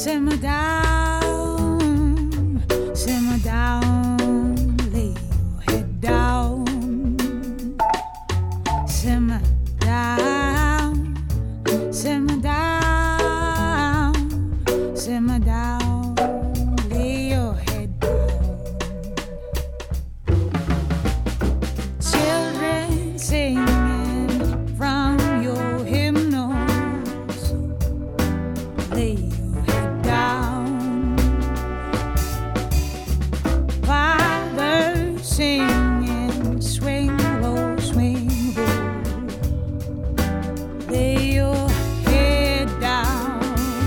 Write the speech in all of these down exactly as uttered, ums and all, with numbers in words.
Simmer down, simmer down, lay your head down. Simmer down, simmer down, simmer down, lay your head down. Children singing from your hymnals, lay your head down. Fathers singing, swing low, swing low, lay your head down.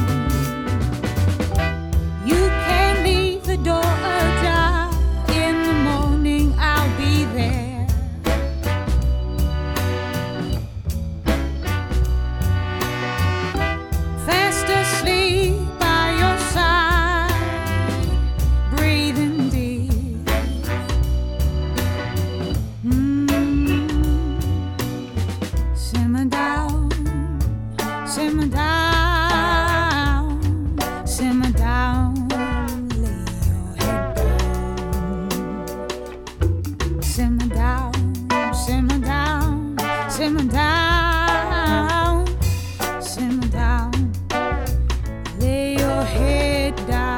You can't leave the door ajar. In the morning I'll be there. Fast asleep by your side, breathing deep. Mm. Simmer down, simmer down, simmer down, lay your head down. Simmer down, simmer down, simmer down, simmer down, lay your head down.